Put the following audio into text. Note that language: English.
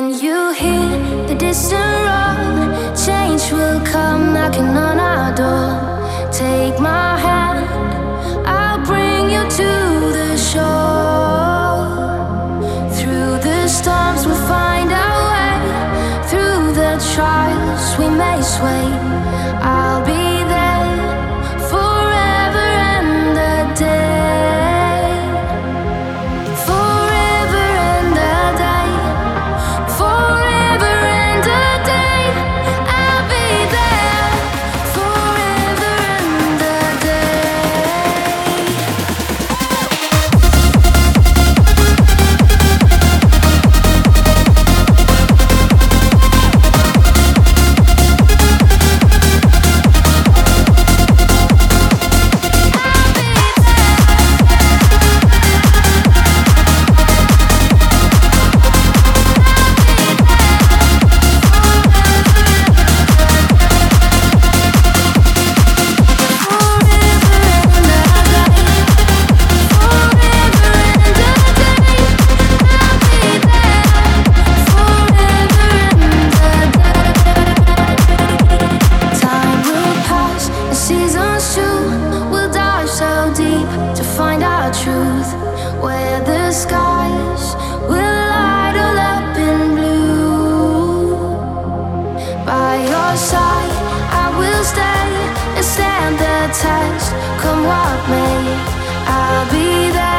you hear the distant roar, change will come knocking on our door. Take my hand, I'll bring you to the shore. Through the storms we'll find our way, through the trials we may sway. I'll be there forever and a day. Forever and a day. Forever and a day. I'll be there forever and a day. Truth, where the skies will light all up in blue. By your side, I will stay and stand the test. Come what may, I'll be there.